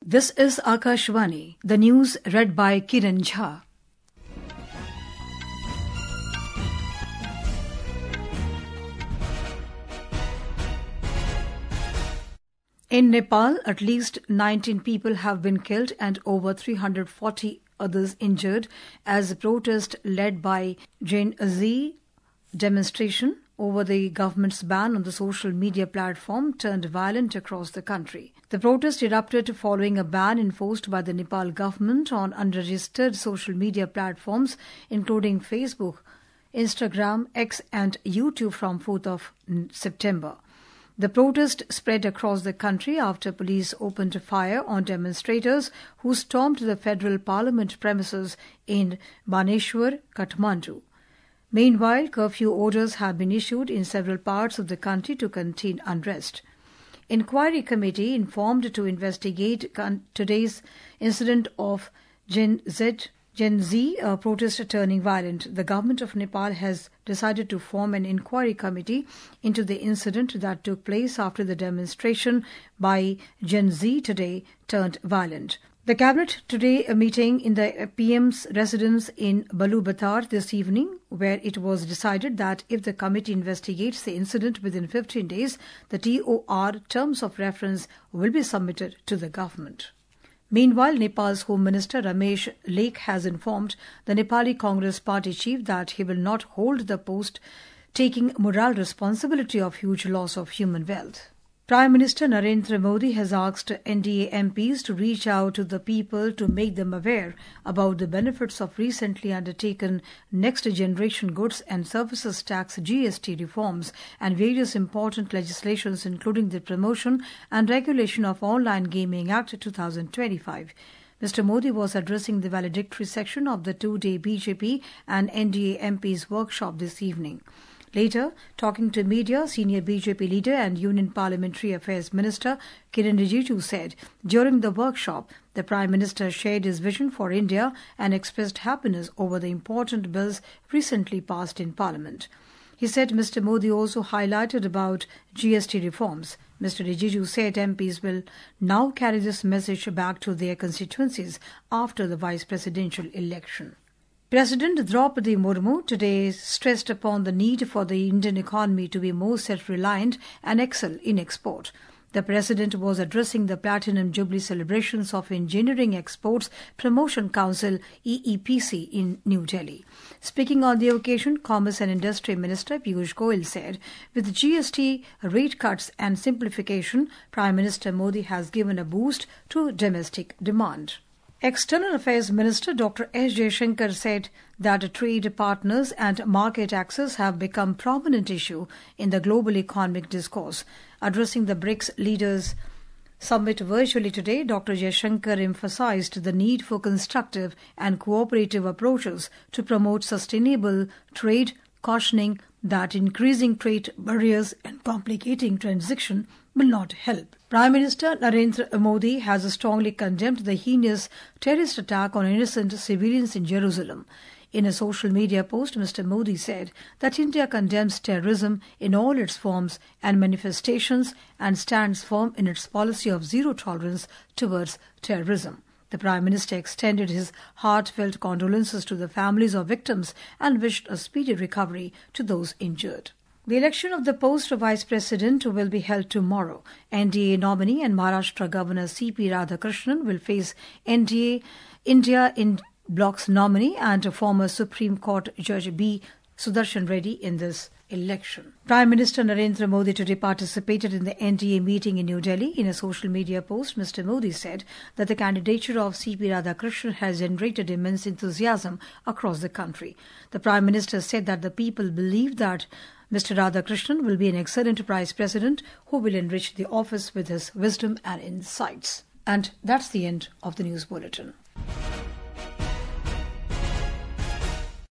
This is Akashvani, the news read by Kiran Jha. In Nepal, at least 19 people have been killed and over 340 others injured as a protest led by Gen Z demonstration over the government's ban on the social media platform turned violent across the country. The protest erupted following a ban enforced by the Nepal government on unregistered social media platforms including Facebook, Instagram, X and YouTube from 4th of September. The protest spread across the country after police opened fire on demonstrators who stormed the federal parliament premises in Baneshwar, Kathmandu. Meanwhile, curfew orders have been issued in several parts of the country to contain unrest. Inquiry committee informed to investigate today's incident of Gen Z protest turning violent. The government of Nepal has decided to form an inquiry committee into the incident that took place after the demonstration by Gen Z today turned violent. The cabinet today a meeting in the PM's residence in Balubatar this evening, where it was decided that if the committee investigates the incident within 15 days, the TOR terms of reference will be submitted to the government. Meanwhile, Nepal's Home Minister Ramesh Lake has informed the Nepali Congress Party chief that he will not hold the post, taking moral responsibility of huge loss of human wealth. Prime Minister Narendra Modi has asked NDA MPs to reach out to the people to make them aware about the benefits of recently undertaken Next Generation Goods and Services Tax GST reforms and various important legislations including the Promotion and Regulation of Online Gaming Act 2025. Mr. Modi was addressing the valedictory section of the two-day BJP and NDA MPs workshop this evening. Later, talking to media, senior BJP leader and Union Parliamentary Affairs Minister Kiren Rijiju said during the workshop, the Prime Minister shared his vision for India and expressed happiness over the important bills recently passed in Parliament. He said Mr. Modi also highlighted about GST reforms. Mr. Rijiju said MPs will now carry this message back to their constituencies after the vice presidential election. President Draupadi Murmu today stressed upon the need for the Indian economy to be more self-reliant and excel in export. The President was addressing the Platinum Jubilee celebrations of Engineering Exports Promotion Council EEPC in New Delhi. Speaking on the occasion, Commerce and Industry Minister Piyush Goyal said, with GST rate cuts and simplification, Prime Minister Modi has given a boost to domestic demand. External Affairs Minister Dr. S. Jaishankar said that trade partners and market access have become a prominent issue in the global economic discourse. Addressing the BRICS Leaders Summit virtually today, Dr. Jaishankar emphasized the need for constructive and cooperative approaches to promote sustainable trade, cautioning that increasing trade barriers and complicating transaction will not help. Prime Minister Narendra Modi has strongly condemned the heinous terrorist attack on innocent civilians in Jerusalem. In a social media post, Mr. Modi said that India condemns terrorism in all its forms and manifestations and stands firm in its policy of zero tolerance towards terrorism. The Prime Minister extended his heartfelt condolences to the families of victims and wished a speedy recovery to those injured. The election of the post of Vice President will be held tomorrow. NDA nominee and Maharashtra Governor C.P. Radhakrishnan will face NDA India in Bloc's nominee and former Supreme Court Judge B. Sudarshan Reddy in this election. Prime Minister Narendra Modi today participated in the NDA meeting in New Delhi. In a social media post, Mr. Modi said that the candidature of C.P. Radhakrishnan has generated immense enthusiasm across the country. The Prime Minister said that the people believe that Mr. Radhakrishnan will be an excellent Vice President who will enrich the office with his wisdom and insights. And that's the end of the news bulletin.